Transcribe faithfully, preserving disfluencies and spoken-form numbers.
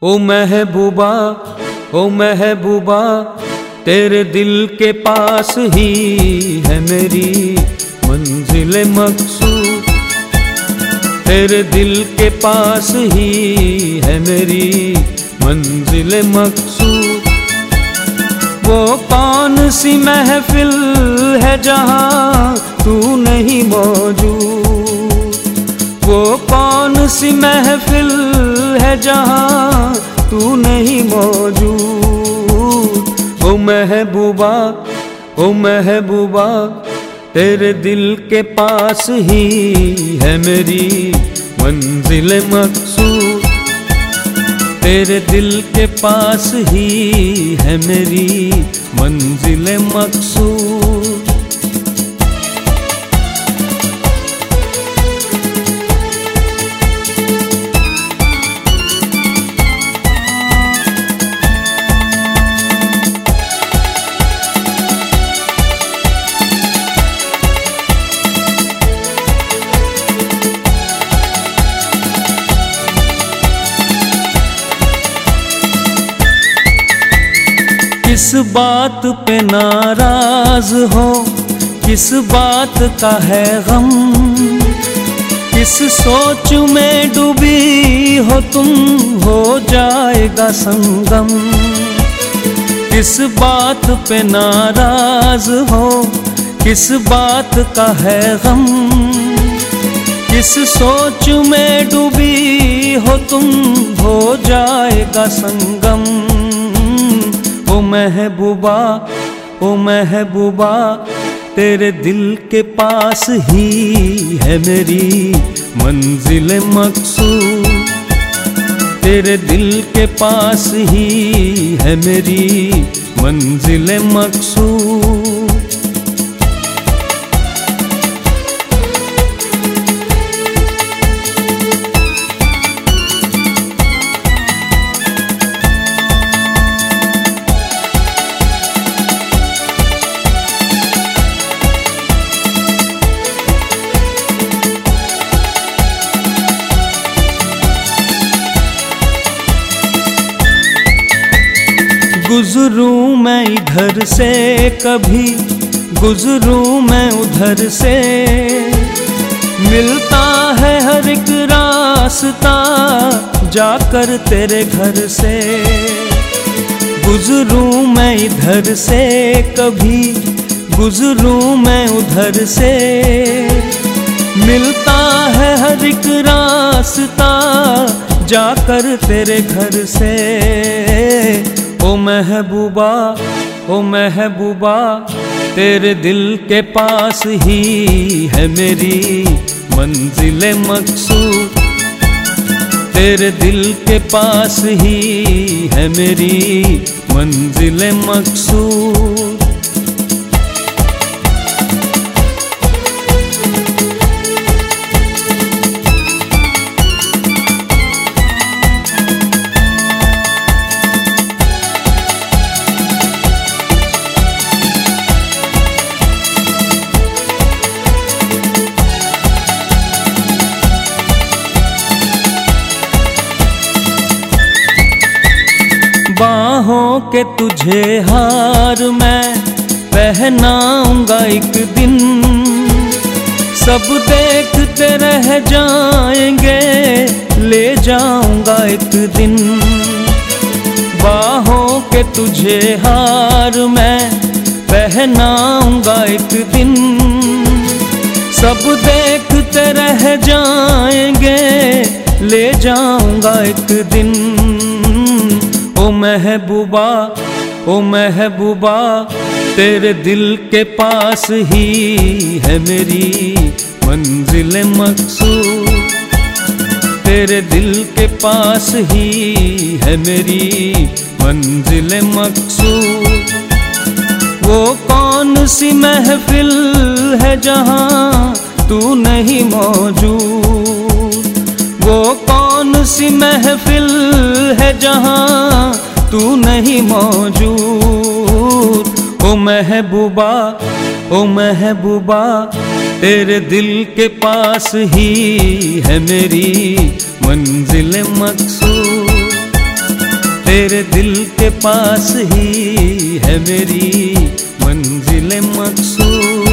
ओ महबूबा ओ महबूबा तेरे दिल के पास ही है मेरी मंजिल मकसूद। तेरे दिल के पास ही है मेरी मंजिल मकसूद। वो कौन सी महफिल है जहाँ तू नहीं मौजूद। वो कौन सी महफिल है जहाँ तू नहीं मौजूद। ओ महबूबा ओ महबूबा तेरे दिल के पास ही है मेरी मंजिल मकसूद। तेरे दिल के पास ही है मेरी मंजिल मकसूद। किस बात पे नाराज हो, किस बात का है गम। किस सोच में डूबी हो तुम, हो जाएगा संगम। किस बात पे नाराज हो, किस बात का है गम। किस सोच में डूबी हो तुम, हो जाएगा संगम। ओ महबूबा ओ महबूबा तेरे दिल के पास ही है मेरी मंजिल मकसूद। तेरे दिल के पास ही है मेरी मंजिल मकसूद। गुजरूं मैं इधर से कभी, गुजरूं मैं उधर से। मिलता है हर एक रास्ता जाकर तेरे घर से। गुजरूं मैं इधर से कभी, गुजरूं मैं उधर से। मिलता है हर एक रास्ता जाकर तेरे घर से। ओ महबूबा ओ महबूबा तेरे दिल के पास ही है मेरी मंजिल मकसूद। तेरे दिल के पास ही है मेरी मंजिल मकसूद। बाहों के तुझे हार मैं पहनाऊंगा एक दिन। सब देखते रह जाएंगे, ले जाऊंगा एक दिन। बाहों के तुझे हार मैं पहनाऊंगा एक दिन। सब देखते रह जाएंगे, ले जाऊंगा एक दिन। ओ महबूबा ओ महबूबा तेरे दिल के पास ही है मेरी मंजिल मकसूद। तेरे दिल के पास ही है मेरी मंजिल मकसूद। वो कौन सी महफिल है जहाँ तू नहीं मौजूद। वो कौन सी महफिल है जहाँ तू नहीं मौजूद। ओ महबूबा ओ महबूबा तेरे दिल के पास ही है मेरी मंजिल मकसूद। तेरे दिल के पास ही है मेरी मंजिल मकसूद।